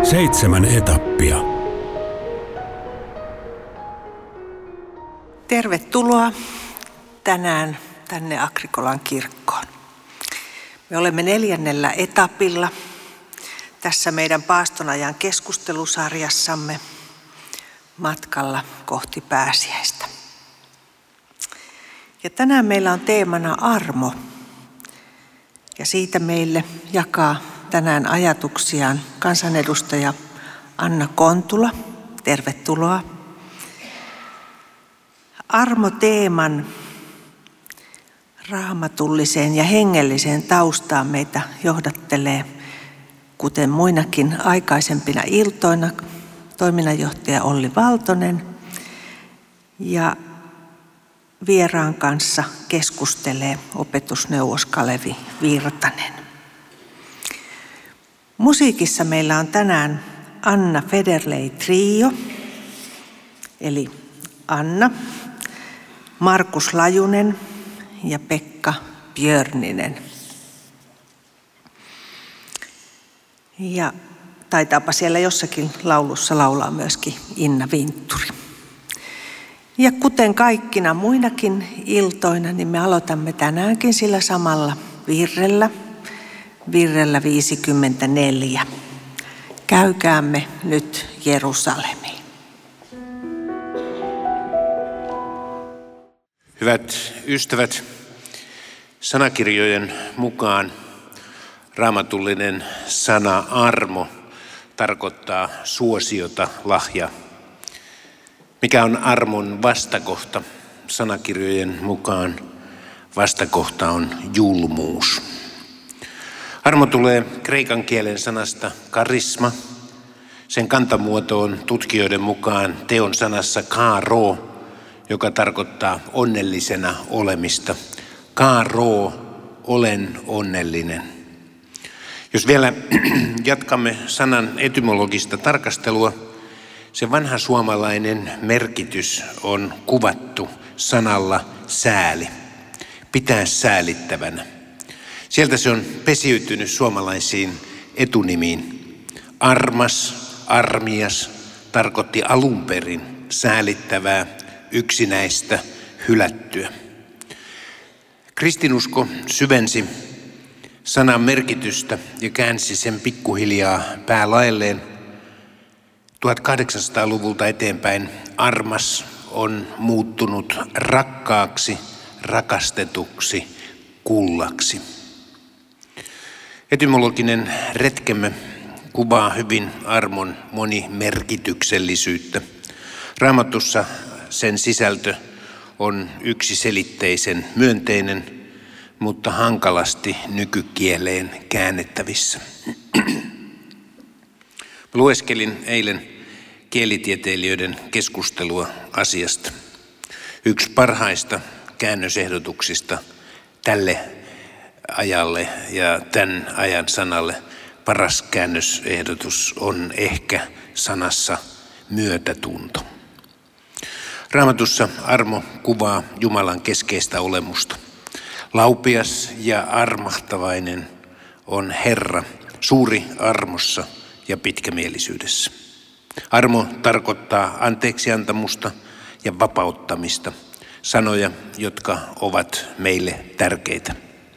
7 etappia. Tervetuloa tänään tänne Agrikolan kirkkoon. Me olemme 4. etapilla tässä meidän paastonajan keskustelusarjassamme matkalla kohti pääsiäistä. Ja tänään meillä on teemana armo. Ja siitä meille jakaa tänään ajatuksiaan kansanedustaja Anna Kontula. Tervetuloa. Armo-teeman raamatulliseen ja hengelliseen taustaan meitä johdattelee, kuten muinakin aikaisempina iltoina, toiminnanjohtaja Olli Valtonen ja vieraan kanssa keskustelee opetusneuvos Kalevi Virtanen. Musiikissa meillä on tänään Anna Federley Trio, eli Anna, Markus Lajunen ja Pekka Björninen. Ja taitaapa siellä jossakin laulussa laulaa myöskin Inna Vintturi. Ja kuten kaikkina muinakin iltoina, niin me aloitamme tänäänkin sillä samalla virrellä 54. Käykäämme nyt Jerusalemiin. Hyvät ystävät, sanakirjojen mukaan raamatullinen sana armo tarkoittaa suosiota, lahja. Mikä on armon vastakohta? Sanakirjojen mukaan vastakohta on julmuus. Armo tulee kreikan kielen sanasta karisma. Sen kantamuoto on tutkijoiden mukaan teon sanassa karo, joka tarkoittaa onnellisena olemista. Karo, olen onnellinen. Jos vielä jatkamme sanan etymologista tarkastelua, se vanha suomalainen merkitys on kuvattu sanalla sääli, pitää säälittävänä. Sieltä se on pesiytynyt suomalaisiin etunimiin. Armas, armias tarkoitti alun perin säälittävää, yksinäistä, hylättyä. Kristinusko syvensi sanan merkitystä ja käänsi sen pikkuhiljaa päälaelleen. 1800-luvulta eteenpäin armas on muuttunut rakkaaksi, rakastetuksi, kullaksi. Etymologinen retkemme kuvaa hyvin armon monimerkityksellisyyttä. Raamatussa sen sisältö on yksiselitteisen myönteinen, mutta hankalasti nykykieleen käännettävissä. Lueskelin eilen kielitieteilijöiden keskustelua asiasta. Yksi parhaista käännösehdotuksista tälle ajalle ja tämän ajan sanalle paras käännösehdotus on ehkä sanassa myötätunto. Raamatussa armo kuvaa Jumalan keskeistä olemusta. Laupias ja armahtavainen on Herra, suuri armossa ja pitkämielisyydessä. Armo tarkoittaa anteeksiantamusta ja vapauttamista, sanoja, jotka ovat meille tärkeitä.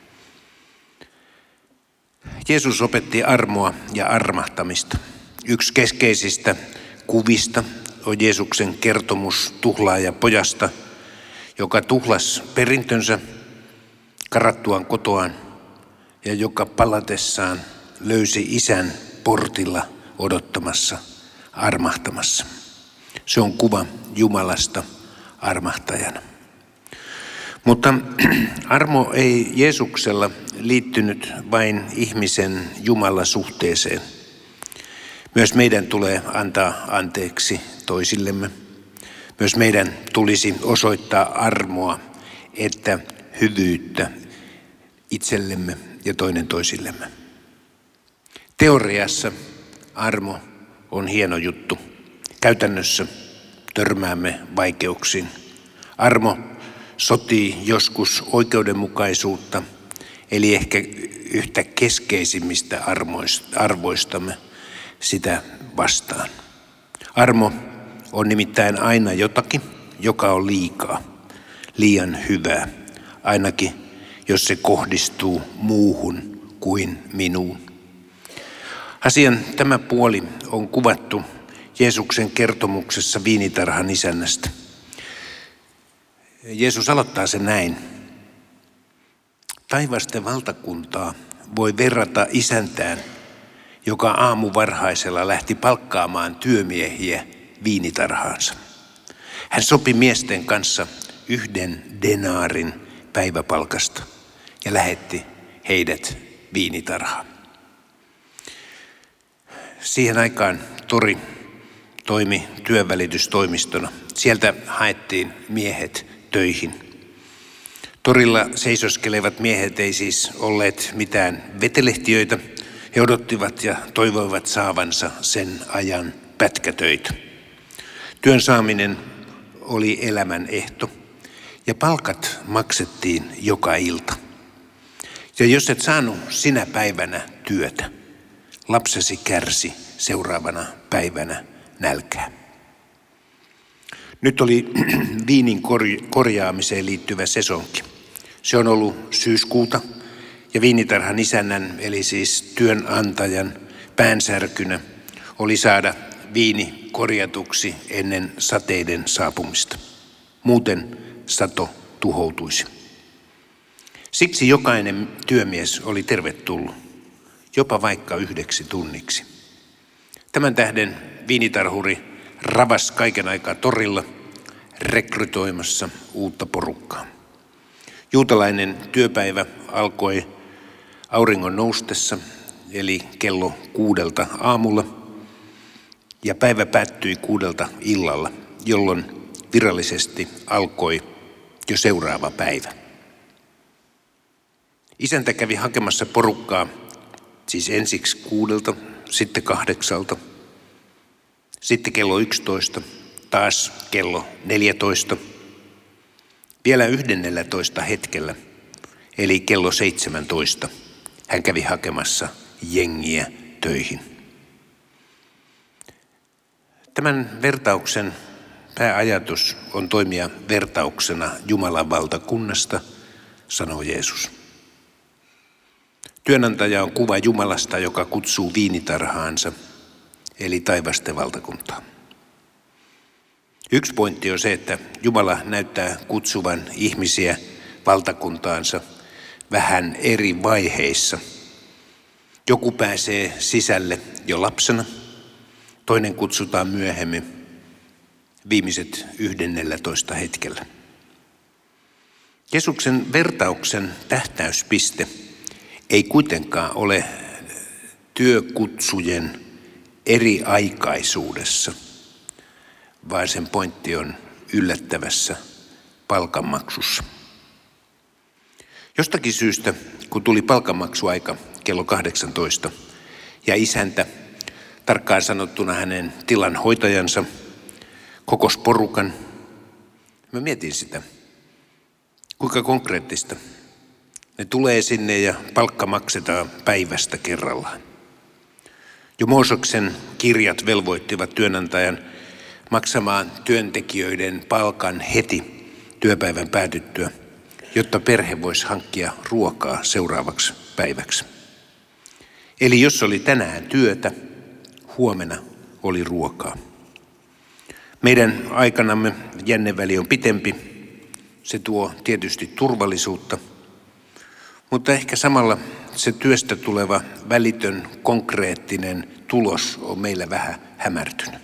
Jeesus opetti armoa ja armahtamista. Yksi keskeisistä kuvista on Jeesuksen kertomus tuhlaajapojasta, joka tuhlasi perintönsä karattuaan kotoaan ja joka palatessaan löysi isän portilla odottamassa, armahtamassa. Se on kuva Jumalasta armahtajana. Mutta armo ei Jeesuksella liittynyt vain ihmisen Jumala-suhteeseen. Myös meidän tulee antaa anteeksi toisillemme. Myös meidän tulisi osoittaa armoa, että hyvyyttä itsellemme ja toinen toisillemme. Teoriassa armo on hieno juttu. Käytännössä törmäämme vaikeuksiin. Armo sotii joskus oikeudenmukaisuutta, eli ehkä yhtä keskeisimmistä arvoistamme, sitä vastaan. Armo on nimittäin aina jotakin, joka on liikaa, liian hyvää, ainakin jos se kohdistuu muuhun kuin minuun. Asian tämä puoli on kuvattu Jeesuksen kertomuksessa viinitarhan isännästä. Jeesus aloittaa sen näin. Taivasten valtakuntaa voi verrata isäntään, joka aamuvarhaisella lähti palkkaamaan työmiehiä viinitarhaansa. Hän sopi miesten kanssa 1 denaarin päiväpalkasta ja lähetti heidät viinitarhaan. Siihen aikaan tori toimi työnvälitystoimistona. Sieltä haettiin miehet töihin. Torilla seisoskelevat miehet ei siis olleet mitään vetelehtiöitä. He odottivat ja toivoivat saavansa sen ajan pätkätöitä. Työn saaminen oli elämän ehto ja palkat maksettiin joka ilta. Ja jos et saanut sinä päivänä työtä, lapsesi kärsi seuraavana päivänä nälkää. Nyt oli viinin korjaamiseen liittyvä sesonki. Se on ollut syyskuuta ja viinitarhan isännän eli siis työnantajan päänsärkynä oli saada viini korjatuksi ennen sateiden saapumista. Muuten sato tuhoutuisi. Siksi jokainen työmies oli tervetullut, jopa vaikka 1 tunniksi. Tämän tähden viinitarhuri ravas kaiken aikaa torilla rekrytoimassa uutta porukkaa. Juutalainen työpäivä alkoi auringon noustessa, eli kello 6 aamulla, ja päivä päättyi 6 illalla, jolloin virallisesti alkoi jo seuraava päivä. Isäntä kävi hakemassa porukkaa, siis ensiksi 6, sitten 8, sitten kello 11, taas kello 14, vielä 11 hetkellä, eli kello 17, hän kävi hakemassa jengiä töihin. Tämän vertauksen pääajatus on toimia vertauksena Jumalan valtakunnasta, sanoo Jeesus. Työnantaja on kuva Jumalasta, joka kutsuu viinitarhaansa, eli taivasten valtakuntaa. Yksi pointti on se, että Jumala näyttää kutsuvan ihmisiä valtakuntaansa vähän eri vaiheissa. Joku pääsee sisälle jo lapsena, toinen kutsutaan myöhemmin, viimeiset 11 hetkellä. Jeesuksen vertauksen tähtäyspiste ei kuitenkaan ole työkutsujen eriaikaisuudessa, vaan sen pointti on yllättävässä palkanmaksussa. Jostakin syystä, kun tuli palkanmaksuaika kello 18 ja isäntä, tarkkaan sanottuna hänen tilanhoitajansa, kokosi porukan, mä mietin sitä, kuinka konkreettista. Ne tulee sinne ja palkka maksetaan päivästä kerrallaan. Jo Mooseksen kirjat velvoittivat työnantajan maksamaan työntekijöiden palkan heti työpäivän päätyttyä, jotta perhe voisi hankkia ruokaa seuraavaksi päiväksi. Eli jos oli tänään työtä, huomenna oli ruokaa. Meidän aikanamme jänneväli on pitempi. Se tuo tietysti turvallisuutta, mutta ehkä samalla se työstä tuleva välitön, konkreettinen tulos on meillä vähän hämärtynyt.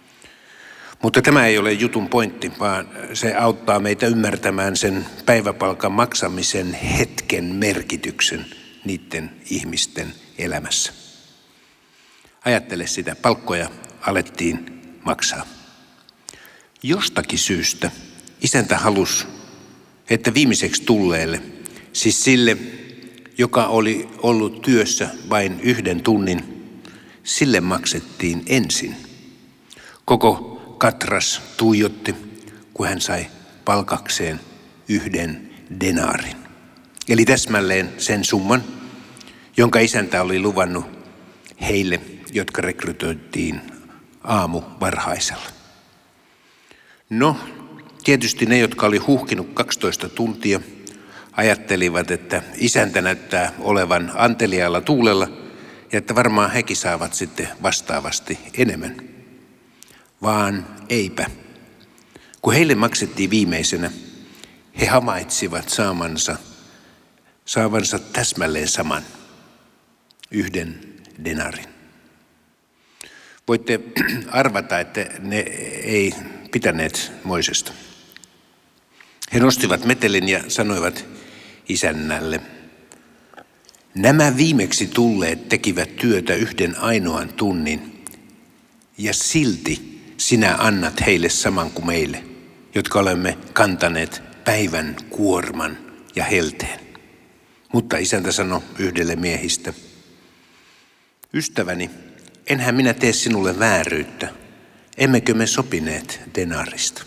Mutta tämä ei ole jutun pointti, vaan se auttaa meitä ymmärtämään sen päiväpalkan maksamisen hetken merkityksen niiden ihmisten elämässä. Ajattele sitä, palkkoja alettiin maksaa. Jostakin syystä isäntä halusi, että viimeiseksi tulleelle, siis sille, joka oli ollut työssä vain 1 tunnin, sille maksettiin ensin. Koko katras tuijotti, kun hän sai palkakseen 1 denaarin. Eli täsmälleen sen summan, jonka isäntä oli luvannut heille, jotka rekrytoitiin aamu varhaisella. No, tietysti ne, jotka oli huhkinut 12 tuntia, ajattelivat, että isäntä näyttää olevan anteliaalla tuulella ja että varmaan hekin saavat sitten vastaavasti enemmän. Vaan eipä. Kun heille maksettiin viimeisenä, he havaitsivat saavansa täsmälleen saman, 1 denarin. Voitte arvata, että ne ei pitäneet moisesta. He nostivat metelin ja sanoivat isännälle, nämä viimeksi tulleet tekivät työtä 1 ainoan tunnin, ja silti sinä annat heille saman kuin meille, jotka olemme kantaneet päivän kuorman ja helteen. Mutta isäntä sanoi yhdelle miehistä, ystäväni, enhän minä tee sinulle vääryyttä, emmekö me sopineet denarista?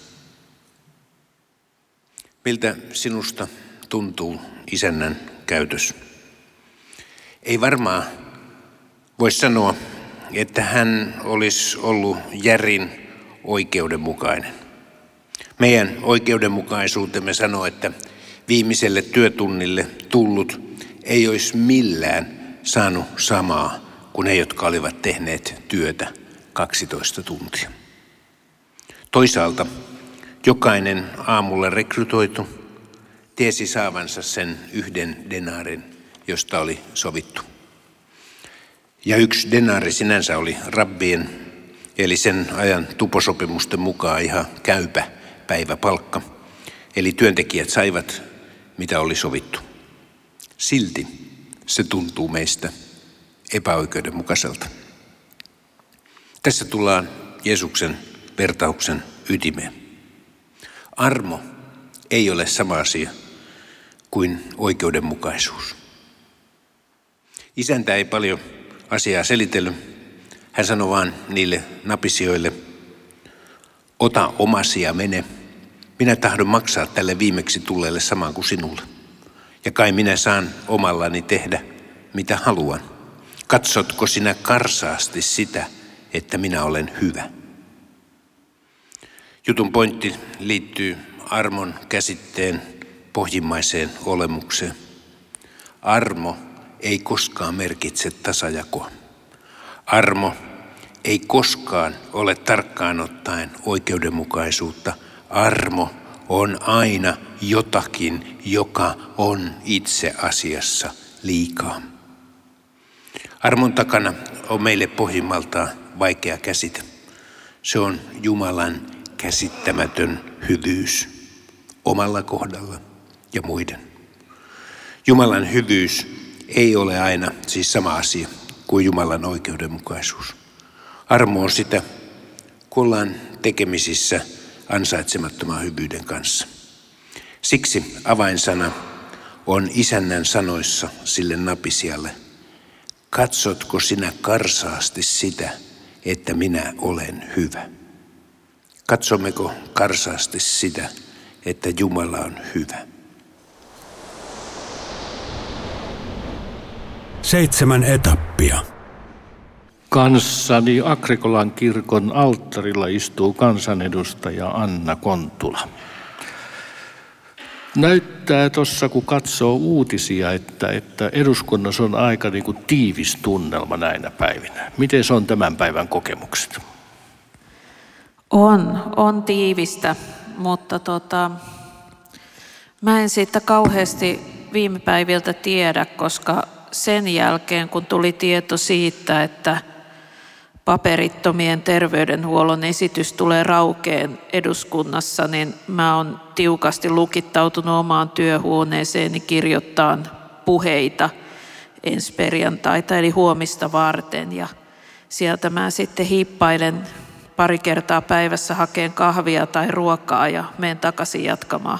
Miltä sinusta tuntuu isännän käytös? Ei varmaan voi sanoa, että hän olisi ollut järin oikeudenmukainen. Meidän oikeudenmukaisuutemme sanoo, että viimeiselle työtunnille tullut ei olisi millään saanut samaa kuin ne, jotka olivat tehneet työtä 12 tuntia. Toisaalta jokainen aamulla rekrytoitu tiesi saavansa sen 1 denarin, josta oli sovittu. Ja 1 denari sinänsä oli rabbien, eli sen ajan tuposopimusten mukaan ihan käypä päiväpalkka. Eli työntekijät saivat, mitä oli sovittu. Silti se tuntuu meistä epäoikeudenmukaiselta. Tässä tullaan Jeesuksen vertauksen ytimeen. Armo ei ole sama asia kuin oikeudenmukaisuus. Isäntä ei paljon asiaa selitellyt. Hän sanoi vaan niille napisijoille, ota omasi ja mene. Minä tahdon maksaa tälle viimeksi tulleelle saman kuin sinulle. Ja kai minä saan omallani tehdä, mitä haluan. Katsotko sinä karsaasti sitä, että minä olen hyvä? Jutun pointti liittyy armon käsitteen pohjimmaiseen olemukseen. Armo ei koskaan merkitse tasajakoa. Armo ei koskaan ole tarkkaan ottaen oikeudenmukaisuutta. Armo on aina jotakin, joka on itse asiassa liikaa. Armon takana on meille pohjimmaltaan vaikea käsite. Se on Jumalan käsittämätön hyvyys omalla kohdalla ja muiden. Jumalan hyvyys ei ole aina siis sama asia kuin Jumalan oikeudenmukaisuus. Armo on sitä, kun ollaan tekemisissä ansaitsemattoman hyvyyden kanssa. Siksi avainsana on isännän sanoissa sille napisijalle. Katsotko sinä karsaasti sitä, että minä olen hyvä? Katsommeko karsaasti sitä, että Jumala on hyvä? 7 etappia. Kanssani Agrikolan kirkon alttarilla istuu kansanedustaja Anna Kontula. Näyttää tuossa, kun katsoo uutisia, että eduskunnassa on aika niin kuin tiivis tunnelma näinä päivinä. Miten se on tämän päivän kokemukset? On tiivistä, mutta mä en siitä kauheasti viime päiviltä tiedä, koska sen jälkeen, kun tuli tieto siitä, että paperittomien terveydenhuollon esitys tulee raukeen eduskunnassa, niin mä oon tiukasti lukittautunut omaan työhuoneeseeni kirjoittaa puheita ensi perjantaita eli huomista varten. Ja sieltä mä sitten hiippailen pari kertaa päivässä hakeen kahvia tai ruokaa ja menen takaisin jatkamaan.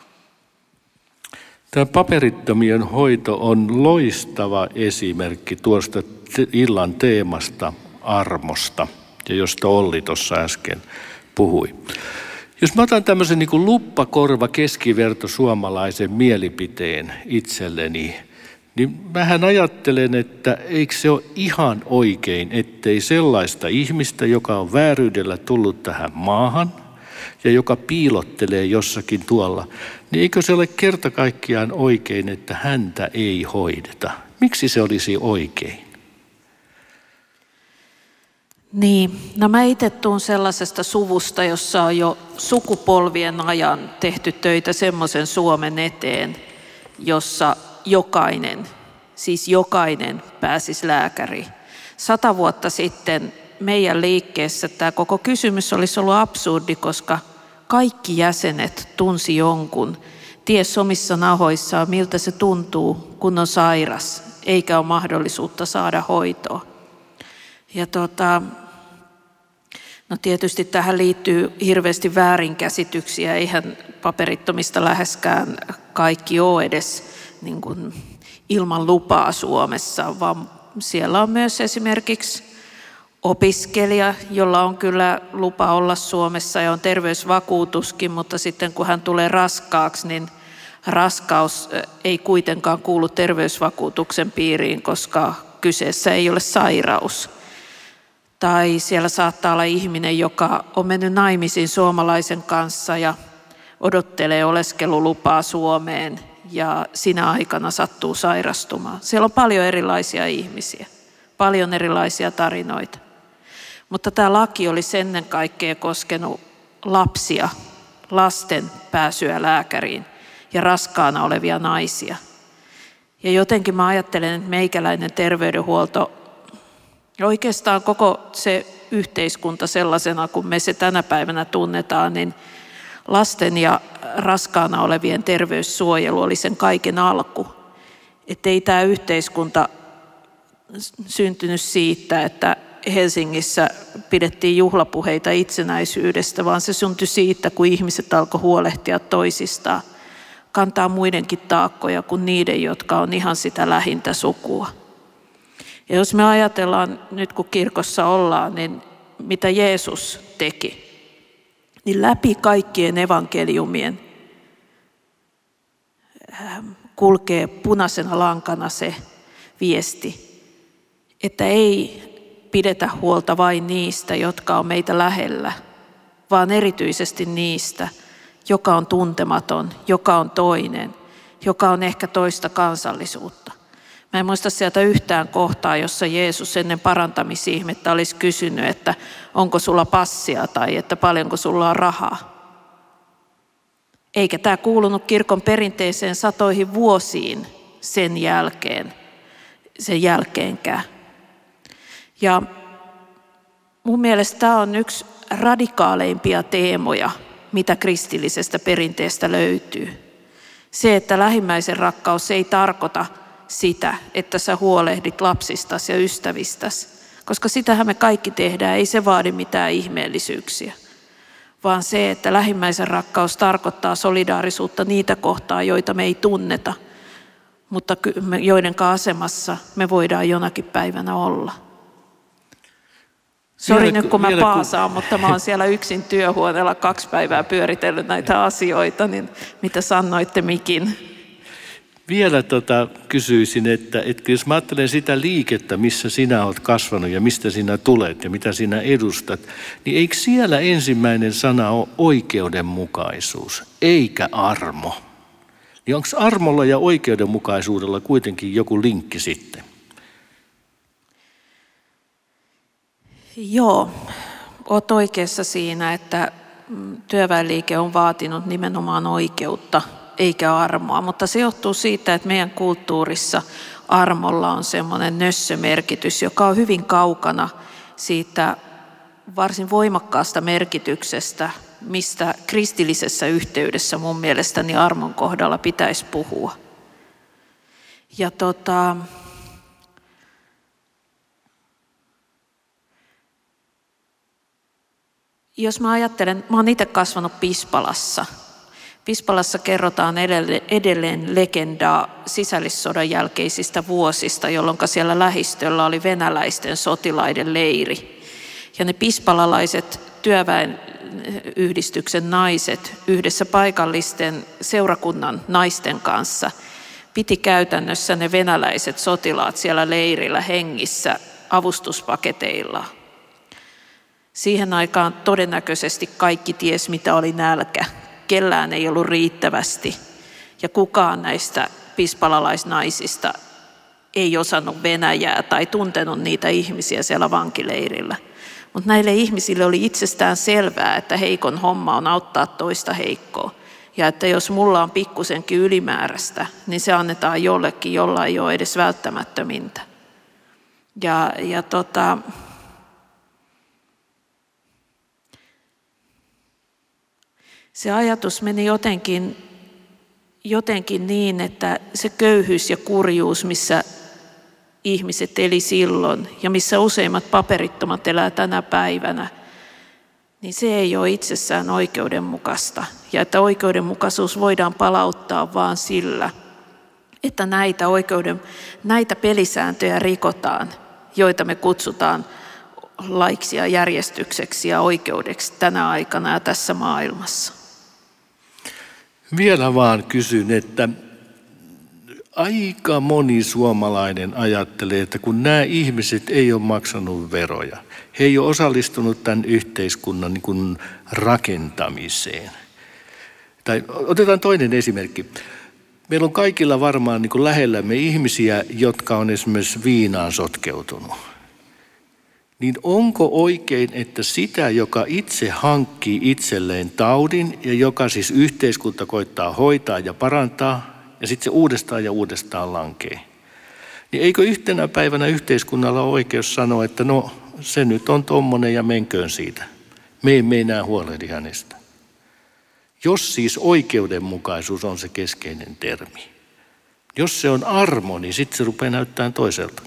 Tämä paperittomien hoito on loistava esimerkki tuosta illan teemasta armosta, ja josta Olli tuossa äsken puhui. Jos mä otan tämmöisen niin kuin luppakorva keskiverto suomalaisen mielipiteen itselleni, Niin mähän ajattelen, että eikö se ole ihan oikein, ettei sellaista ihmistä, joka on vääryydellä tullut tähän maahan ja joka piilottelee jossakin tuolla, niin eikö se ole kerta kaikkiaan oikein, että häntä ei hoideta? Miksi se olisi oikein? Niin, no mä itse tuun sellaisesta suvusta, jossa on jo sukupolvien ajan tehty töitä semmoisen Suomen eteen, jossa jokainen pääsisi lääkäriin. 100 vuotta sitten meidän liikkeessä tämä koko kysymys olisi ollut absurdi, koska kaikki jäsenet tunsi jonkun, ties omissa nahoissaan, miltä se tuntuu, kun on sairas, eikä ole mahdollisuutta saada hoitoa. Ja no tietysti tähän liittyy hirveästi väärinkäsityksiä, eihän paperittomista läheskään kaikki ole edes niin kuin ilman lupaa Suomessa, vaan siellä on myös esimerkiksi opiskelija, jolla on kyllä lupa olla Suomessa ja on terveysvakuutuskin, mutta sitten kun hän tulee raskaaksi, niin raskaus ei kuitenkaan kuulu terveysvakuutuksen piiriin, koska kyseessä ei ole sairaus. Tai siellä saattaa olla ihminen, joka on mennyt naimisiin suomalaisen kanssa ja odottelee oleskelulupaa Suomeen ja sinä aikana sattuu sairastumaan. Siellä on paljon erilaisia ihmisiä, paljon erilaisia tarinoita. Mutta tämä laki olisi ennen kaikkea koskenut lapsia, lasten pääsyä lääkäriin ja raskaana olevia naisia. Ja jotenkin mä ajattelen, että meikäläinen terveydenhuolto, oikeastaan koko se yhteiskunta sellaisena, kun me se tänä päivänä tunnetaan, niin lasten ja raskaana olevien terveyssuojelu oli sen kaiken alku. Että ei tämä yhteiskunta syntynyt siitä, että Helsingissä pidettiin juhlapuheita itsenäisyydestä, vaan se syntyi siitä, kun ihmiset alkoi huolehtia toisistaan, kantaa muidenkin taakkoja kuin niiden, jotka on ihan sitä lähintä sukua. Ja jos me ajatellaan nyt, kun kirkossa ollaan, niin mitä Jeesus teki, niin läpi kaikkien evankeliumien kulkee punaisena lankana se viesti, että ei pidetä huolta vain niistä, jotka on meitä lähellä, vaan erityisesti niistä, joka on tuntematon, joka on toinen, joka on ehkä toista kansallisuutta. Mä en muista sieltä yhtään kohtaa, jossa Jeesus ennen parantamisihmettä olisi kysynyt, että onko sulla passia tai että paljonko sulla on rahaa. Eikä tämä kuulunut kirkon perinteeseen satoihin vuosiin sen jälkeenkään. Ja mun mielestä tämä on yksi radikaaleimpia teemoja, mitä kristillisestä perinteestä löytyy. Se, että lähimmäisen rakkaus ei tarkoita sitä, että sä huolehdit lapsistasi ja ystävistäsi, koska sitähän me kaikki tehdään, ei se vaadi mitään ihmeellisyyksiä, vaan se, että lähimmäisen rakkaus tarkoittaa solidaarisuutta niitä kohtaa, joita me ei tunneta, mutta joidenkaan asemassa me voidaan jonakin päivänä olla. Sori nyt kun mä paasaan, mutta mä oon siellä yksin työhuoneella 2 päivää pyöritellyt näitä asioita, niin mitä sanoitte mikin? Vielä kysyisin, että jos mä ajattelen sitä liikettä, missä sinä olet kasvanut ja mistä sinä tulet ja mitä sinä edustat, niin eikö siellä ensimmäinen sana ole oikeudenmukaisuus, eikä armo? Niin onko armolla ja oikeudenmukaisuudella kuitenkin joku linkki sitten? Joo, olet oikeassa siinä, että työväenliike on vaatinut nimenomaan oikeutta eikä armoa, mutta se johtuu siitä, että meidän kulttuurissa armolla on semmoinen nössömerkitys, joka on hyvin kaukana siitä varsin voimakkaasta merkityksestä, mistä kristillisessä yhteydessä mun mielestäni armon kohdalla pitäisi puhua. Ja jos mä ajattelen, mä oon itse kasvanut Pispalassa. Pispalassa kerrotaan edelleen legendaa sisällissodan jälkeisistä vuosista, jolloin siellä lähistöllä oli venäläisten sotilaiden leiri. Ja ne pispalalaiset työväenyhdistyksen naiset yhdessä paikallisten seurakunnan naisten kanssa piti käytännössä ne venäläiset sotilaat siellä leirillä hengissä avustuspaketeilla. Siihen aikaan todennäköisesti kaikki ties, mitä oli nälkä. Kellään ei ollut riittävästi ja kukaan näistä pispalalaisnaisista ei osannut venäjää tai tuntenut niitä ihmisiä siellä vankileirillä. Mutta näille ihmisille oli itsestään selvää, että heikon homma on auttaa toista heikkoa. Ja että jos mulla on pikkusenkin ylimääräistä, niin se annetaan jollekin, jolla ei ole edes välttämättömintä. Se ajatus meni jotenkin niin, että se köyhyys ja kurjuus, missä ihmiset eli silloin ja missä useimmat paperittomat elää tänä päivänä, niin se ei ole itsessään oikeudenmukaista. Ja että oikeudenmukaisuus voidaan palauttaa vain sillä, että näitä pelisääntöjä rikotaan, joita me kutsutaan laiksi ja järjestykseksi ja oikeudeksi tänä aikana ja tässä maailmassa. Vielä vaan kysyn, että aika moni suomalainen ajattelee, että kun nämä ihmiset ei ole maksanut veroja, he ei ole osallistunut tämän yhteiskunnan niin kuin rakentamiseen. Tai otetaan toinen esimerkki. Meillä on kaikilla varmaan niin kuin lähellämme ihmisiä, jotka on esimerkiksi viinaan sotkeutunut. Niin onko oikein, että sitä, joka itse hankkii itselleen taudin ja joka siis yhteiskunta koittaa hoitaa ja parantaa, ja sitten se uudestaan ja uudestaan lankee, niin eikö yhtenä päivänä yhteiskunnalla ole oikeus sanoa, että no se nyt on tommonen ja menköön siitä. Me emme enää huolehdi hänestä. Jos siis oikeudenmukaisuus on se keskeinen termi. Jos se on armo, niin sitten se rupeaa näyttämään toiselta.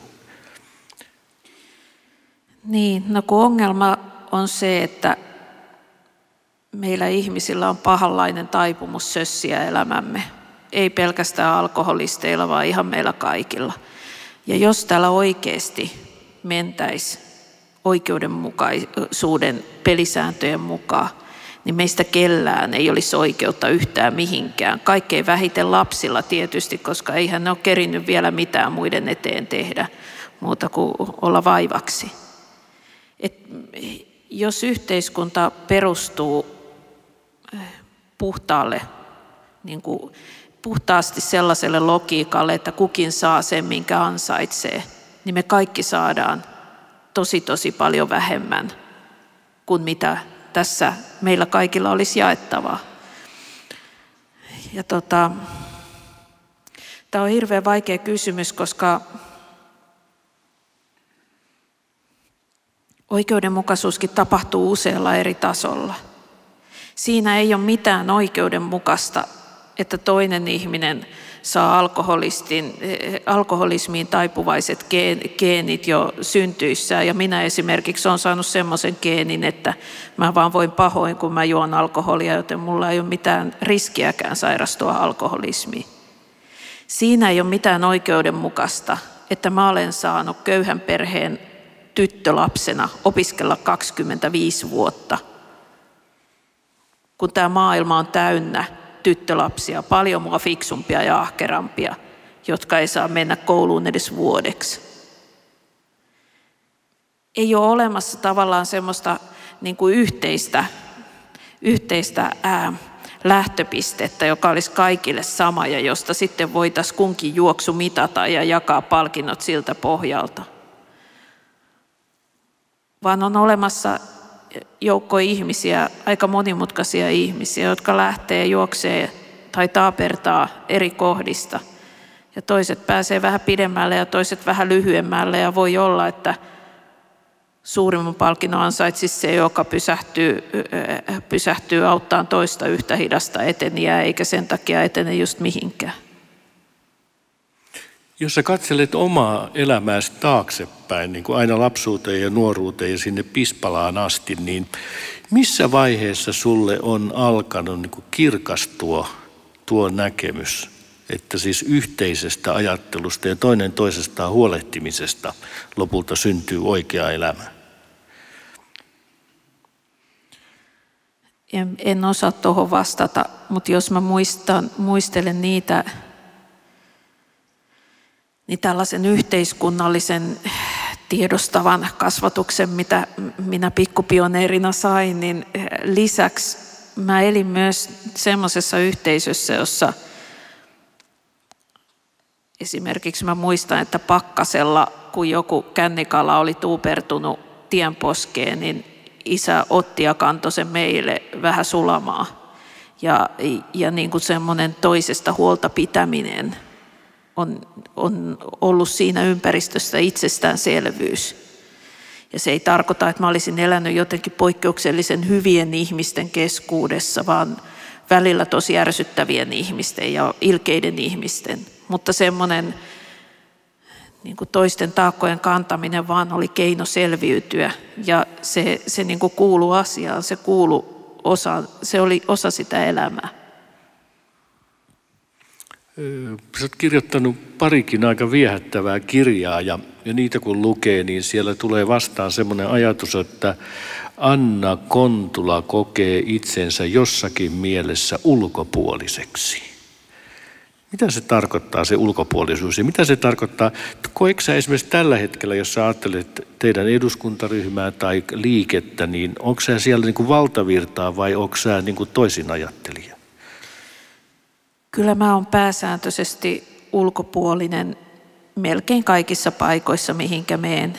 Niin, no kun ongelma on se, että meillä ihmisillä on pahanlainen taipumus sössiä elämämme. Ei pelkästään alkoholisteilla, vaan ihan meillä kaikilla. Ja jos täällä oikeasti mentäisi oikeudenmukaisuuden pelisääntöjen mukaan, niin meistä kellään ei olisi oikeutta yhtään mihinkään. Kaikkein vähiten lapsilla tietysti, koska eihän ne ole kerinnyt vielä mitään muiden eteen tehdä muuta kuin olla vaivaksi. Jos yhteiskunta perustuu puhtaasti sellaiselle logiikalle, että kukin saa sen, minkä ansaitsee, niin me kaikki saadaan tosi paljon vähemmän kuin mitä tässä meillä kaikilla olisi jaettavaa. Ja tämä on hirveän vaikea kysymys, koska oikeudenmukaisuuskin tapahtuu usealla eri tasolla. Siinä ei ole mitään oikeudenmukaista, että toinen ihminen saa alkoholismiin taipuvaiset geenit jo syntyissään. Ja minä esimerkiksi olen saanut semmoisen geenin, että mä vaan voin pahoin, kun mä juon alkoholia, joten mulla ei ole mitään riskiäkään sairastua alkoholismiin. Siinä ei ole mitään oikeudenmukaista, että mä olen saanut köyhän perheen tyttölapsena opiskella 25 vuotta, kun tämä maailma on täynnä tyttölapsia, paljon mua fiksumpia ja ahkerampia, jotka ei saa mennä kouluun edes vuodeksi. Ei ole olemassa tavallaan semmoista niin kuin yhteistä lähtöpistettä, joka olisi kaikille sama ja josta sitten voitaisiin kunkin juoksu mitata ja jakaa palkinnot siltä pohjalta. Vaan on olemassa joukko ihmisiä, aika monimutkaisia ihmisiä, jotka lähtee juoksee tai taapertaa eri kohdista. Ja toiset pääsee vähän pidemmälle ja toiset vähän lyhyemmälle ja voi olla, että suurimman palkinnon ansaitsisi se, joka pysähtyy auttamaan toista yhtä hidasta etenijää, eikä sen takia etene just mihinkään. Jos sä katselet omaa elämääsi taaksepäin, niin kuin aina lapsuuteen ja nuoruuteen ja sinne Pispalaan asti, niin missä vaiheessa sulle on alkanut niin kuin kirkastua tuo näkemys, että siis yhteisestä ajattelusta ja toinen toisestaan huolehtimisesta lopulta syntyy oikea elämä? En osaa tuohon vastata, mutta jos mä muistelen niitä niin tällaisen yhteiskunnallisen tiedostavan kasvatuksen, mitä minä pikkupioneerina sain, niin lisäksi mä elin myös semmoisessa yhteisössä, jossa esimerkiksi mä muistan, että Pakkasella, kun joku kännikala oli tuupertunut tienposkeen, niin isä otti ja kantoi sen meille vähän sulamaan. Ja niin kuin semmoinen toisesta huolta pitäminen on ollut siinä ympäristössä itsestäänselvyys. Ja se ei tarkoita, että mä olisin elänyt jotenkin poikkeuksellisen hyvien ihmisten keskuudessa, vaan välillä tosi ärsyttävien ihmisten ja ilkeiden ihmisten. Mutta semmoinen niin kuin toisten taakkojen kantaminen vaan oli keino selviytyä. Ja se niin kuin kuului asiaan, se oli osa sitä elämää. Sä oot kirjoittanut parikin aika viehättävää kirjaa ja niitä kun lukee, niin siellä tulee vastaan semmoinen ajatus, että Anna Kontula kokee itsensä jossakin mielessä ulkopuoliseksi. Mitä se tarkoittaa se ulkopuolisuus ja mitä se tarkoittaa? Koetko sä esimerkiksi tällä hetkellä, jos sä ajattelet teidän eduskuntaryhmää tai liikettä, niin onko sä siellä niin kuin valtavirtaa vai onko sä niin kuin toisinajattelija? Kyllä mä oon pääsääntöisesti ulkopuolinen melkein kaikissa paikoissa, mihinkä menen.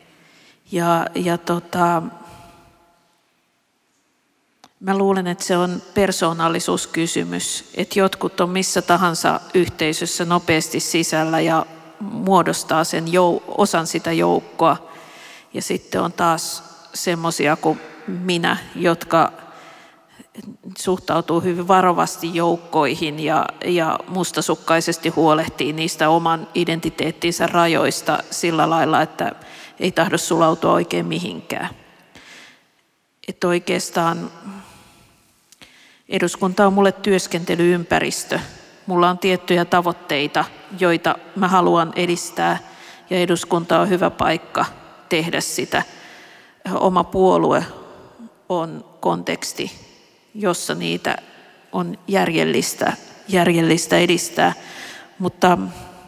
Mä luulen, että se on persoonallisuuskysymys, että jotkut on missä tahansa yhteisössä nopeasti sisällä ja muodostaa sen osan sitä joukkoa. Ja sitten on taas semmoisia kuin minä, jotka suhtautuu hyvin varovasti joukkoihin ja mustasukkaisesti huolehtii niistä oman identiteettinsä rajoista sillä lailla, että ei tahdo sulautua oikein mihinkään. Että oikeastaan eduskunta on mulle työskentelyympäristö. Mulla on tiettyjä tavoitteita, joita mä haluan edistää ja eduskunta on hyvä paikka tehdä sitä. Oma puolue on konteksti, jossa niitä on järjellistä edistää. Mutta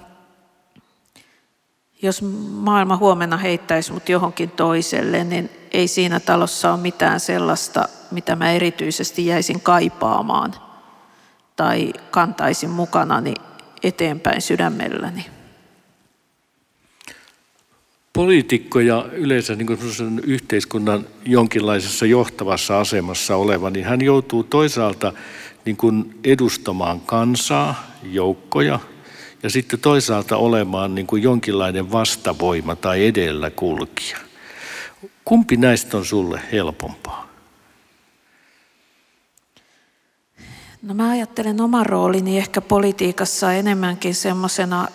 jos maailma huomenna heittäisi mut johonkin toiselle, niin ei siinä talossa ole mitään sellaista, mitä mä erityisesti jäisin kaipaamaan tai kantaisin mukanani eteenpäin sydämelläni. Poliitikkoja yleensä niin kuin yhteiskunnan jonkinlaisessa johtavassa asemassa oleva, niin hän joutuu toisaalta niin kuin edustamaan kansaa, joukkoja, ja sitten toisaalta olemaan niin kuin jonkinlainen vastavoima tai edelläkulkija. Kumpi näistä on sulle helpompaa? No mä ajattelen oman roolini ehkä politiikassa enemmänkin semmoisena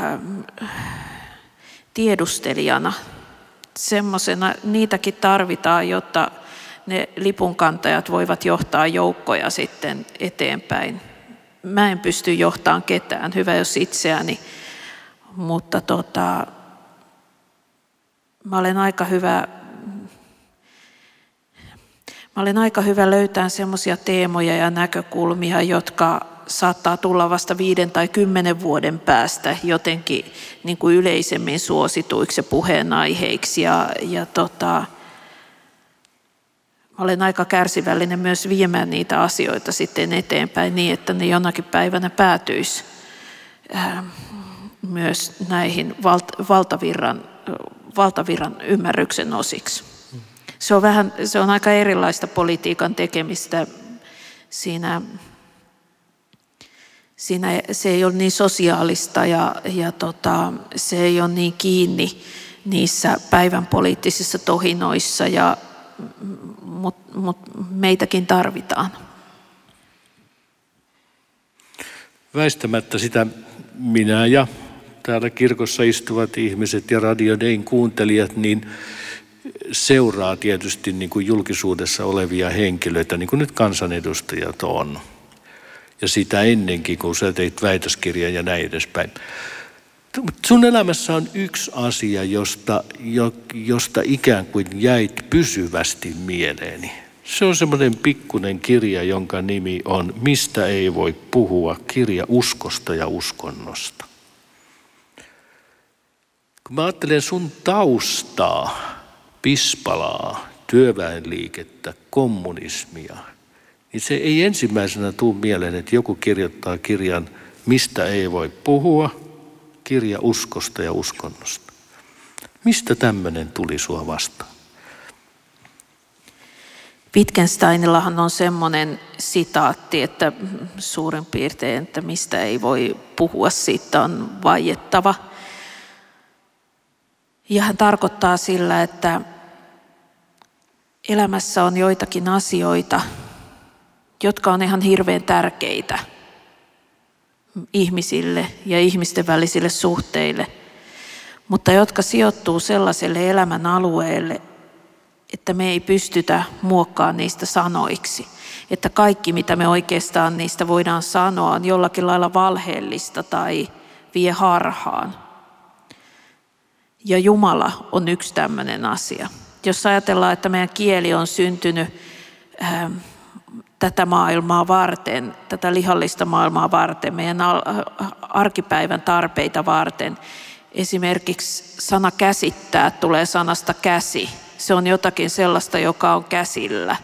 tiedustelijana. Semmoisena niitäkin tarvitaan, jotta ne lipunkantajat voivat johtaa joukkoja sitten eteenpäin. Mä en pysty johtamaan ketään, hyvä jos itseäni, mutta mä olen aika hyvä löytämään semmoisia teemoja ja näkökulmia, jotka saattaa tulla vasta 5 tai 10 vuoden päästä jotenkin niin kuin yleisemmin suosituiksi ja puheenaiheiksi. Mä olen aika kärsivällinen myös viemään niitä asioita sitten eteenpäin niin, että ne jonakin päivänä päätyisi myös näihin valtavirran ymmärryksen osiksi. Se on aika erilaista politiikan tekemistä. Siinä se ei ole niin sosiaalista ja se ei ole niin kiinni niissä päivän poliittisissa tohinoissa, mutta meitäkin tarvitaan. Väistämättä sitä minä ja täällä kirkossa istuvat ihmiset ja Radio Dayn kuuntelijat, niin seuraa tietysti niin kuin julkisuudessa olevia henkilöitä, niin kuin nyt kansanedustajat on. Ja sitä ennenkin, kun sä teit väitöskirjaa ja näin edespäin. Sun elämässä on yksi asia, josta ikään kuin jäit pysyvästi mieleeni. Se on semmoinen pikkuinen kirja, jonka nimi on Mistä ei voi puhua, kirja uskosta ja uskonnosta. Kun mä ajattelen sun taustaa, Pispalaa, työväenliikettä, kommunismia, niin se ei ensimmäisenä tule mieleen, että joku kirjoittaa kirjan Mistä ei voi puhua, kirja uskosta ja uskonnosta. Mistä tämmöinen tuli sua vastaan? Wittgensteinillahan on semmoinen sitaatti, että suurin piirtein, että mistä ei voi puhua, siitä on vaiettava. Ja hän tarkoittaa sillä, että elämässä on joitakin asioita, jotka on ihan hirveän tärkeitä ihmisille ja ihmisten välisille suhteille, mutta jotka sijoittuu sellaiselle elämän alueelle, että me ei pystytä muokkaamaan niistä sanoiksi. Että kaikki, mitä me oikeastaan niistä voidaan sanoa, on jollakin lailla valheellista tai vie harhaan. Ja Jumala on yksi tämmöinen asia. Jos ajatellaan, että meidän kieli on syntynyt tätä maailmaa varten, tätä lihallista maailmaa varten, meidän arkipäivän tarpeita varten. Esimerkiksi sana käsittää tulee sanasta käsi. Se on jotakin sellaista, joka on käsillä.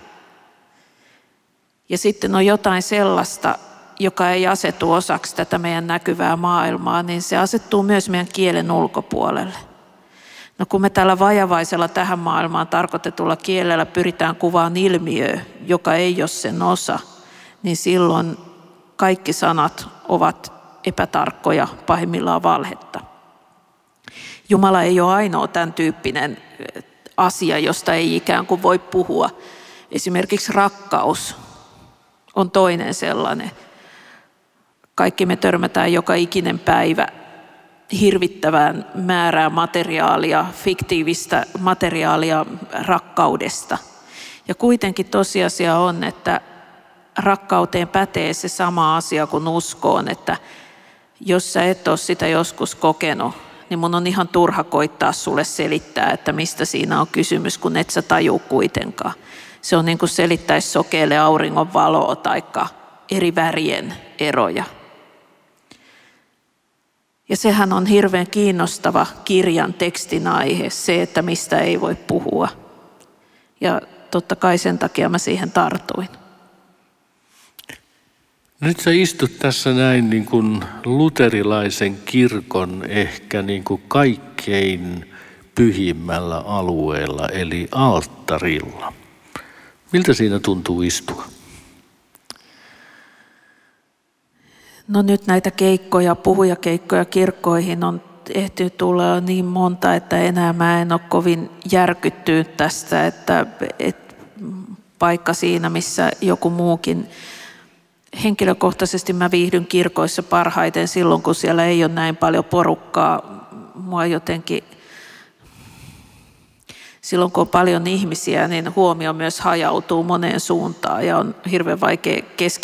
Ja sitten on jotain sellaista, joka ei asetu osaksi tätä meidän näkyvää maailmaa, niin se asettuu myös meidän kielen ulkopuolelle. No kun me tällä vajavaisella tähän maailmaan tarkoitetulla kielellä pyritään kuvaamaan ilmiöä, joka ei ole sen osa, niin silloin kaikki sanat ovat epätarkkoja, pahimmillaan valhetta. Jumala ei ole ainoa tämän tyyppinen asia, josta ei ikään kuin voi puhua. Esimerkiksi rakkaus on toinen sellainen. Kaikki me törmätään joka ikinen päivä hirvittävään määrään materiaalia, fiktiivistä materiaalia rakkaudesta. Ja kuitenkin tosiasia on, että rakkauteen pätee se sama asia kuin uskoon, että jos sä et ole sitä joskus kokenut, niin mun on ihan turha koittaa sulle selittää, että mistä siinä on kysymys, kun et sä tajuu kuitenkaan. Se on niin kuin selittäisi sokeelle auringon valoa tai eri värien eroja. Ja sehän on hirveän kiinnostava kirjan tekstin aihe, se, että mistä ei voi puhua. Ja totta kai sen takia mä siihen tartuin. Nyt sä istut tässä näin niin kuin luterilaisen kirkon ehkä niin kuin kaikkein pyhimmällä alueella, eli alttarilla. Miltä siinä tuntuu istua? No nyt näitä keikkoja, puhujakeikkoja kirkkoihin on ehtinyt tulla niin monta, että enää mä en ole kovin järkyttynyt tästä, että paikka siinä, missä joku muukin. Henkilökohtaisesti mä viihdyn kirkoissa parhaiten silloin, kun siellä ei ole näin paljon porukkaa. Mua jotenkin, silloin kun on paljon ihmisiä, niin huomio myös hajautuu moneen suuntaan ja on hirveän vaikea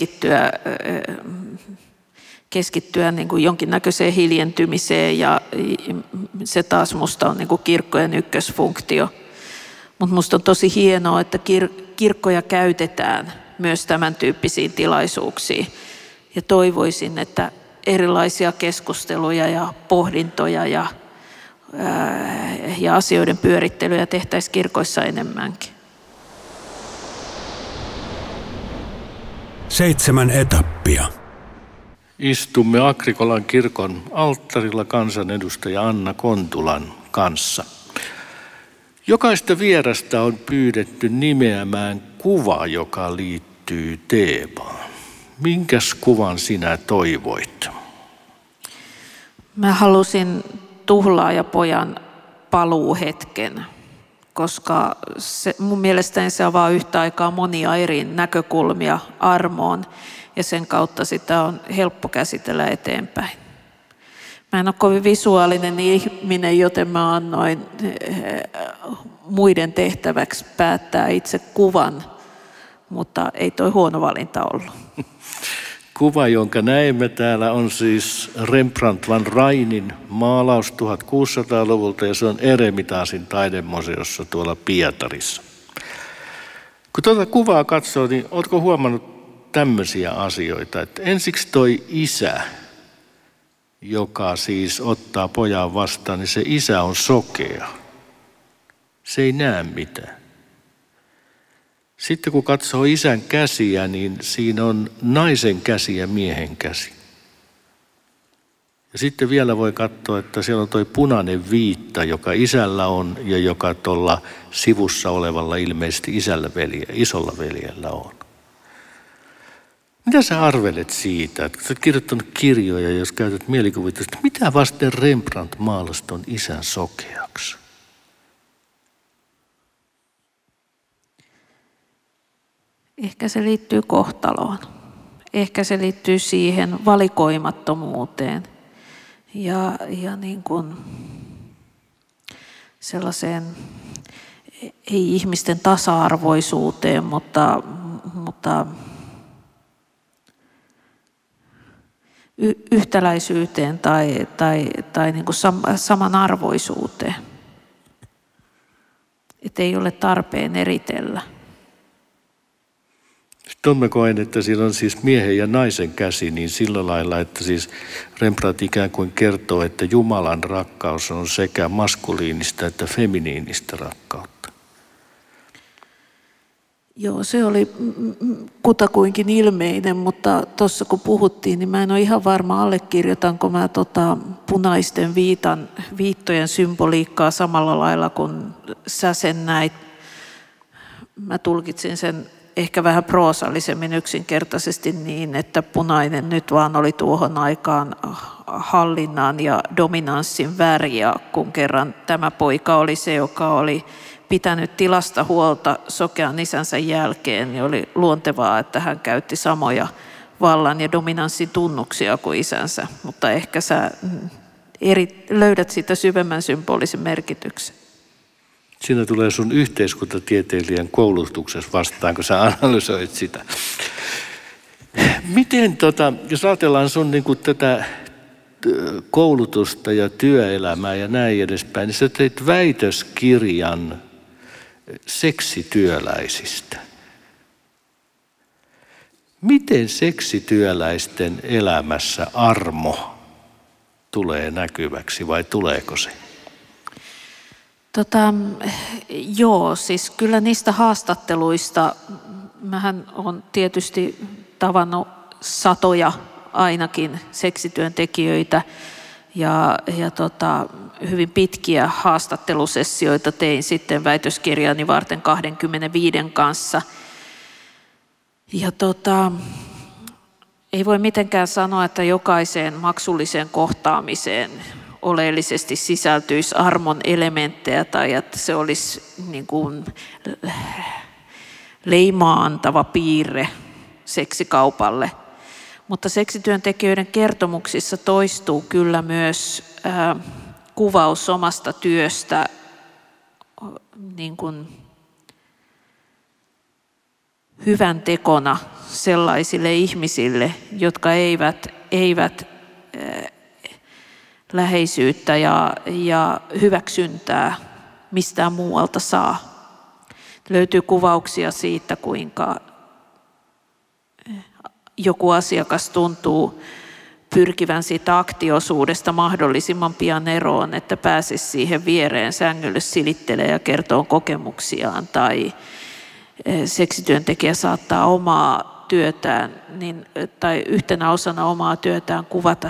keskittyä niin kuin jonkinnäköiseen hiljentymiseen ja se taas musta on niin kuin kirkkojen ykkösfunktio. Mutta musta on tosi hienoa, että kirkkoja käytetään myös tämän tyyppisiin tilaisuuksiin. Ja toivoisin, että erilaisia keskusteluja ja pohdintoja ja asioiden pyörittelyjä tehtäisiin kirkoissa enemmänkin. 7 etappia. Istumme Agrikolan kirkon alttarilla kansanedustaja Anna Kontulan kanssa. Jokaista vierasta on pyydetty nimeämään kuva, joka liittyy teemaan. Minkäs kuvan sinä toivoit? Mä halusin tuhlaajapojan paluuhetken, koska mun mielestäni se avaa yhtä aikaa monia eri näkökulmia armoon ja sen kautta sitä on helppo käsitellä eteenpäin. Mä en ole kovin visuaalinen ihminen, joten mä annoin muiden tehtäväksi päättää itse kuvan, mutta ei toi huono valinta ollut. Kuva, jonka näemme täällä, on siis Rembrandt van Reynin maalaus 1600-luvulta ja se on Eremitaasin taidemuseossa tuolla Pietarissa. Kun tuota kuvaa katsoo, niin ootko huomannut tämmöisiä asioita, että ensiksi toi isä joka siis ottaa pojan vastaan, niin se isä on sokea. Se ei näe mitään. Sitten kun katsoo isän käsiä, niin siinä on naisen käsi ja miehen käsi. Ja sitten vielä voi katsoa, että siellä on toi punainen viitta, joka isällä on ja joka tuolla sivussa olevalla ilmeisesti isolla veljellä on. Mitä sä arvelet siitä, että sä oot kirjoittanut kirjoja, jos käytät mielikuvitusta, mitä vasten Rembrandt maalasi ton isän sokeaksi? Ehkä se liittyy kohtaloon. Ehkä se liittyy siihen valikoimattomuuteen ja niin kuin sellaiseen, ei ihmisten tasa-arvoisuuteen, mutta yhtäläisyyteen tai niin kuin samanarvoisuuteen. Että ei ole tarpeen eritellä. Sitten mä koen, että siinä on siis miehen ja naisen käsi niin sillä lailla, että siis Rembrandt ikään kuin kertoo, että Jumalan rakkaus on sekä maskuliinista että feminiinistä rakkautta. Joo, se oli kutakuinkin ilmeinen, mutta tuossa kun puhuttiin, niin mä en ole ihan varma, allekirjoitanko mä punaisten viittojen symboliikkaa samalla lailla kuin sä sen näit. Mä tulkitsin sen ehkä vähän proosallisemmin yksinkertaisesti niin, että punainen nyt vaan oli tuohon aikaan hallinnan ja dominanssin väri, ja kun kerran tämä poika oli se, joka oli pitänyt tilasta huolta sokean isänsä jälkeen, niin oli luontevaa, että hän käytti samoja vallan ja dominanssin tunnuksia kuin isänsä, mutta ehkä sä löydät siitä syvemmän symbolisen merkityksen. Siinä tulee sun yhteiskuntatieteilijän koulutuksessa vastaan, kun sä analysoit sitä. Miten, jos ajatellaan sun niin kuin tätä koulutusta ja työelämää ja näin edespäin, niin sä teit väitöskirjan seksityöläisistä. Miten seksityöläisten elämässä armo tulee näkyväksi vai tuleeko se? Joo, siis kyllä niistä haastatteluista, mähän olen tietysti tavannut satoja ainakin seksityöntekijöitä ja hyvin pitkiä haastattelusessioita tein sitten väitöskirjani varten 25 kanssa. Ja ei voi mitenkään sanoa, että jokaiseen maksulliseen kohtaamiseen oleellisesti sisältyisi armon elementtejä tai että se olisi niin kuin leimaantava piirre seksikaupalle. Mutta seksityöntekijöiden kertomuksissa toistuu kyllä myös kuvaus omasta työstä niin kuin hyvän tekona sellaisille ihmisille, jotka eivät läheisyyttä ja hyväksyntää mistään muualta saa. Löytyy kuvauksia siitä, kuinka joku asiakas tuntuu pyrkivän siitä aktiosuudesta mahdollisimman pian eroon, että pääsisi siihen viereen sängylle silittelee ja kertoo kokemuksiaan, tai seksityöntekijä saattaa omaa työtään tai yhtenä osana omaa työtään kuvata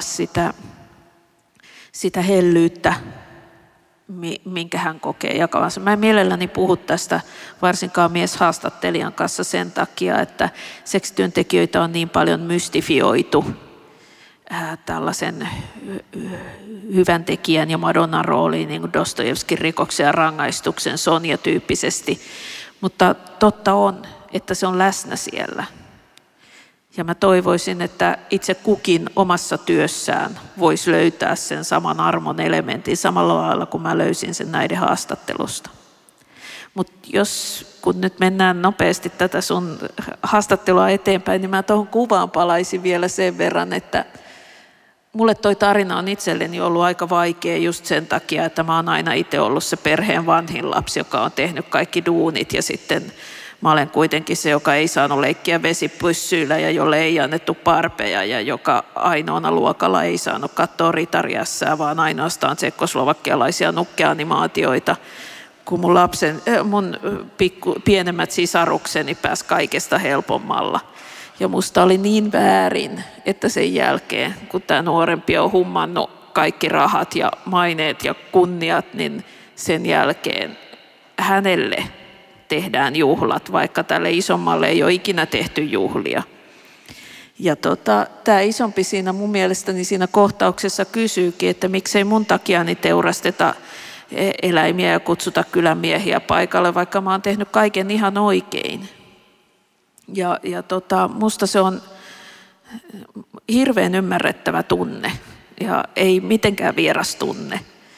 sitä hellyyttä, minkä hän kokee jakavansa. Mä en mielelläni puhu tästä varsinkaan mieshaastattelijan kanssa sen takia, että seksityöntekijöitä on niin paljon mystifioitu tällaisen hyvän tekijän ja Madonnan rooliin, niin kuin Dostojevskin Rikoksen ja rangaistuksen Sonja-tyyppisesti. Mutta totta on, että se on läsnä siellä. Ja mä toivoisin, että itse kukin omassa työssään voisi löytää sen saman armon elementin samalla lailla kuin mä löysin sen näiden haastattelusta. Mutta kun nyt mennään nopeasti tätä sun haastattelua eteenpäin, niin mä tuohon kuvaan palaisin vielä sen verran, että mulle toi tarina on itselleni ollut aika vaikea just sen takia, että mä oon aina itse ollut se perheen vanhin lapsi, joka on tehnyt kaikki duunit ja sitten mä olen kuitenkin se, joka ei saanut leikkiä vesipyssyillä ja jolle ei annettu parpeja ja joka ainoana luokalla ei saanut katsoa Ritariässää, vaan ainoastaan tsekkoslovakialaisia nukkeanimaatioita, kun mun pienemmät sisarukseni pääsi kaikesta helpommalla. Ja musta oli niin väärin, että sen jälkeen, kun tämä nuorempi on hummannut kaikki rahat ja maineet ja kunniat, niin sen jälkeen hänelle tehdään juhlat, vaikka tälle isommalle ei ole ikinä tehty juhlia. Ja tämä isompi siinä mun mielestäni siinä kohtauksessa kysyykin, että miksei mun takiani teurasteta eläimiä ja kutsuta kylänmiehiä paikalle, vaikka mä oon tehnyt kaiken ihan oikein. Ja musta se on hirveän ymmärrettävä tunne ja ei mitenkään vieras tunne,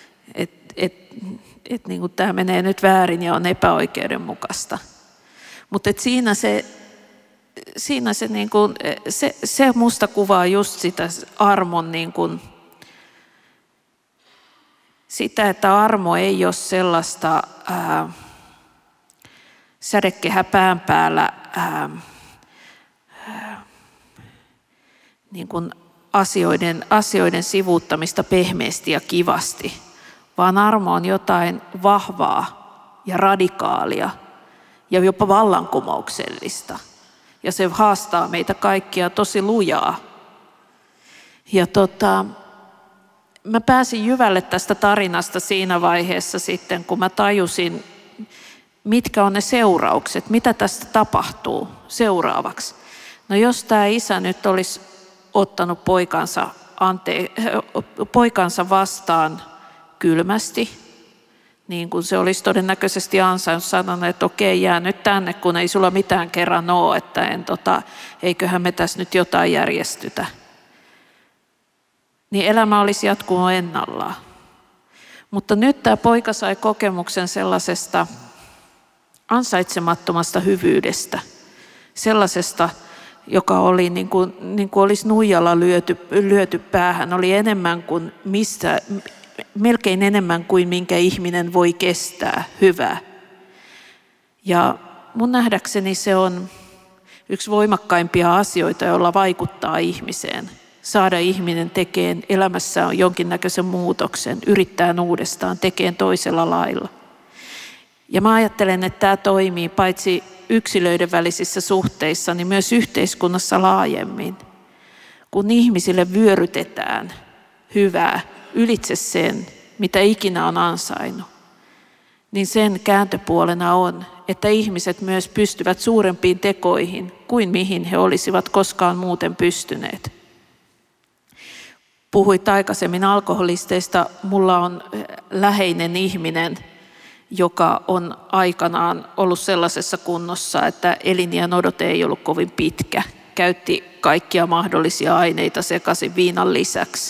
että niin tämä menee nyt väärin ja on epäoikeudenmukaista. Mutta siinä se, niin kuin, se musta kuvaa just sitä armon, niin kuin, sitä, että armo ei ole sellaista sädekehä pään päällä niin kuin asioiden sivuuttamista pehmeästi ja kivasti, vaan armo on jotain vahvaa ja radikaalia ja jopa vallankumouksellista. Ja se haastaa meitä kaikkia tosi lujaa. Ja mä pääsin jyvälle tästä tarinasta siinä vaiheessa sitten, kun mä tajusin, mitkä on ne seuraukset, mitä tästä tapahtuu seuraavaksi. No jos tämä isä nyt olisi ottanut poikansa vastaan kylmästi, niin kuin se olisi todennäköisesti ansainnut, sanonut, että okei, jää nyt tänne, kun ei sulla mitään kerran ole, että eiköhän me tässä nyt jotain järjestytä. Niin elämä olisi jatkunut ennallaan. Mutta nyt tämä poika sai kokemuksen sellaisesta ansaitsemattomasta hyvyydestä, sellaisesta, joka oli niin kuin olisi nuijalla lyöty päähän, oli enemmän kuin melkein enemmän kuin minkä ihminen voi kestää hyvää. Ja mun nähdäkseni se on yksi voimakkaimpia asioita, joilla vaikuttaa ihmiseen. Saada ihminen tekemään elämässään jonkinnäköisen muutoksen, yrittää uudestaan, tekemään toisella lailla. Ja mä ajattelen, että tämä toimii paitsi yksilöiden välisissä suhteissa, niin myös yhteiskunnassa laajemmin. Kun ihmisille vyörytetään hyvää ylitse sen, mitä ikinä on ansainnut, niin sen kääntöpuolena on, että ihmiset myös pystyvät suurempiin tekoihin kuin mihin he olisivat koskaan muuten pystyneet. Puhuit aikaisemmin alkoholisteista. Mulla on läheinen ihminen, joka on aikanaan ollut sellaisessa kunnossa, että eliniän odote ei ollut kovin pitkä. Käytti kaikkia mahdollisia aineita sekaisin viinan lisäksi.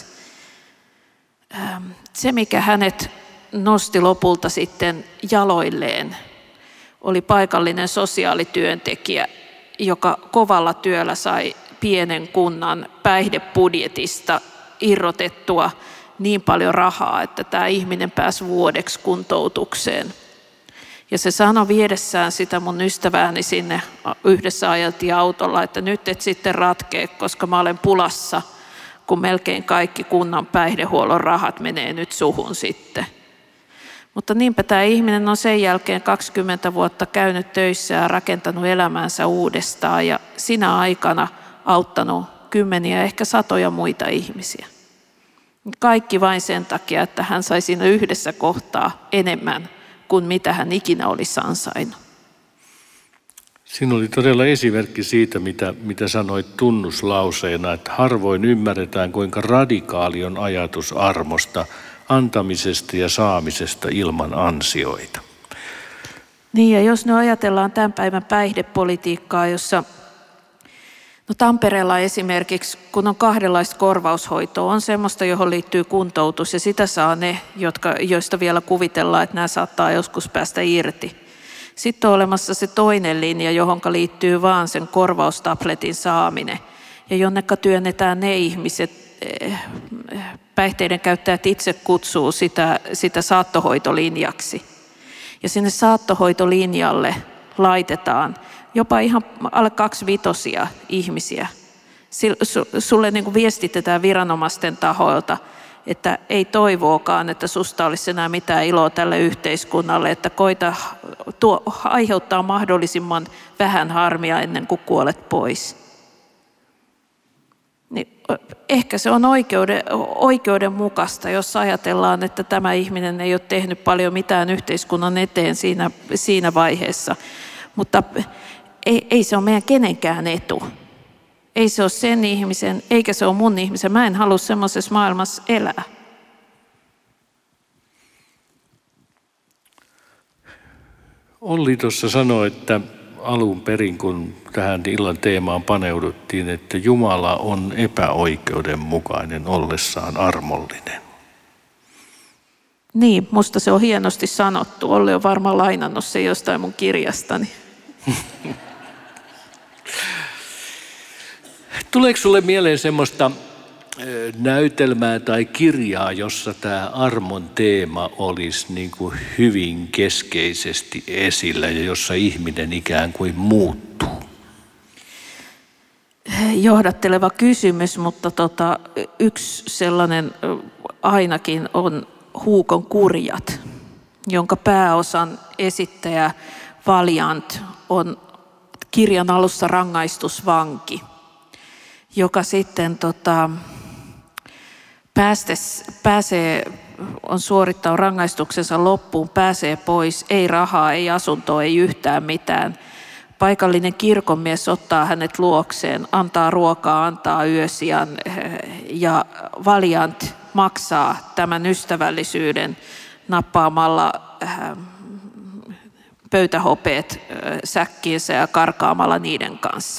Se, mikä hänet nosti lopulta sitten jaloilleen, oli paikallinen sosiaalityöntekijä, joka kovalla työllä sai pienen kunnan päihdebudjetista irrotettua niin paljon rahaa, että tämä ihminen pääsi vuodeksi kuntoutukseen. Ja se sanoi viedessään sitä mun ystävääni sinne, yhdessä ajeltiin autolla, että nyt et sitten ratkee, koska mä olen pulassa, kun melkein kaikki kunnan päihdehuollon rahat menee nyt suhun sitten. Mutta niinpä tämä ihminen on sen jälkeen 20 vuotta käynyt töissä ja rakentanut elämänsä uudestaan ja sinä aikana auttanut kymmeniä, ehkä satoja muita ihmisiä. Kaikki vain sen takia, että hän sai siinä yhdessä kohtaa enemmän kuin mitä hän ikinä olisi ansainnut. Siinä oli todella esimerkki siitä, mitä sanoit tunnuslauseena, että harvoin ymmärretään, kuinka radikaali on ajatus armosta, antamisesta ja saamisesta ilman ansioita. Niin, ja jos nyt ajatellaan tämän päivän päihdepolitiikkaa, jossa Tampereella esimerkiksi, kun on kahdenlaista korvaushoitoa, on semmoista, johon liittyy kuntoutus, ja sitä saa ne, joista vielä kuvitellaan, että nämä saattaa joskus päästä irti. Sitten on olemassa se toinen linja, johon liittyy vaan sen korvaustabletin saaminen, ja jonneka työnnetään ne ihmiset, päihteiden käyttäjät itse kutsuu sitä saattohoitolinjaksi. Ja sinne saattohoitolinjalle laitetaan jopa ihan alle 2-vitosia ihmisiä. Sulle niin kuin viestitetään viranomaisten tahoilta, että ei toivoakaan, että susta olisi enää mitään iloa tälle yhteiskunnalle, että koita aiheuttaa mahdollisimman vähän harmia ennen kuin kuolet pois. Niin ehkä se on oikeudenmukaista, jos ajatellaan, että tämä ihminen ei ole tehnyt paljon mitään yhteiskunnan eteen siinä vaiheessa, mutta ei se ole meidän kenenkään etu. Ei se ole sen ihmisen, eikä se ole mun ihmisen. Mä en halua semmoisessa maailmassa elää. Olli tuossa sanoi, että alun perin, kun tähän illan teemaan paneuduttiin, että Jumala on epäoikeudenmukainen ollessaan armollinen. Niin, musta se on hienosti sanottu. Olli on varmaan lainannut se jostain mun kirjastani. Tuleeko sulle mieleen semmoista näytelmää tai kirjaa, jossa tämä armon teema olisi niin kuin hyvin keskeisesti esillä ja jossa ihminen ikään kuin muuttuu? Johdatteleva kysymys, mutta yksi sellainen ainakin on Huukon kurjat, jonka pääosan esittäjä Valiant on kirjan alussa rangaistusvanki, joka sitten on suorittanut rangaistuksensa loppuun, pääsee pois, ei rahaa, ei asuntoa, ei yhtään mitään. Paikallinen kirkonmies ottaa hänet luokseen, antaa ruokaa, antaa yösijan ja Valiant maksaa tämän ystävällisyyden nappaamalla pöytähopeet säkkiinsä ja karkaamalla niiden kanssa.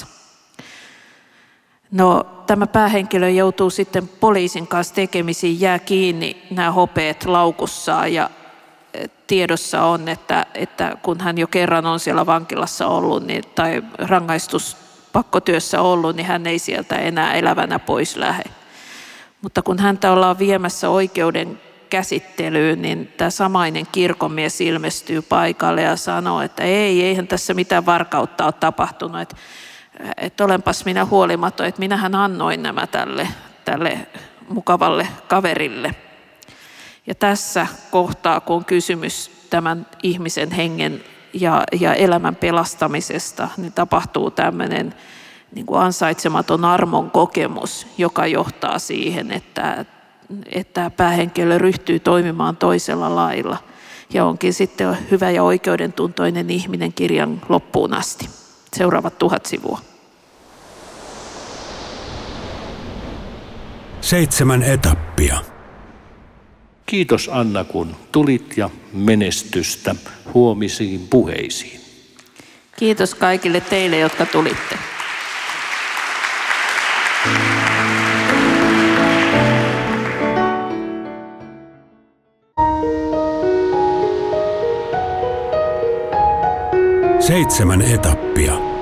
No, tämä päähenkilö joutuu sitten poliisin kanssa tekemisiin, jää kiinni nämä hopeet laukussaan ja tiedossa on, että kun hän jo kerran on siellä vankilassa ollut tai rangaistuspakkotyössä ollut, niin hän ei sieltä enää elävänä pois lähde. Mutta kun häntä ollaan viemässä oikeuden käsittelyyn, niin tämä samainen kirkonmies ilmestyy paikalle ja sanoo, että eihän tässä mitään varkautta ole tapahtunut, että olenpas minä huolimaton, että minähän annoin nämä tälle mukavalle kaverille. Ja tässä kohtaa, kun on kysymys tämän ihmisen hengen ja elämän pelastamisesta, niin tapahtuu tämmöinen niin kuin ansaitsematon armon kokemus, joka johtaa siihen, että päähenkilö ryhtyy toimimaan toisella lailla. Ja onkin sitten hyvä ja oikeudentuntoinen ihminen kirjan loppuun asti. Seuraavat 1000 sivua. 7 etappia. Kiitos Anna, kun tulit ja menestystä huomisiin puheisiin. Kiitos kaikille teille, jotka tulitte. Seitsemän etappia.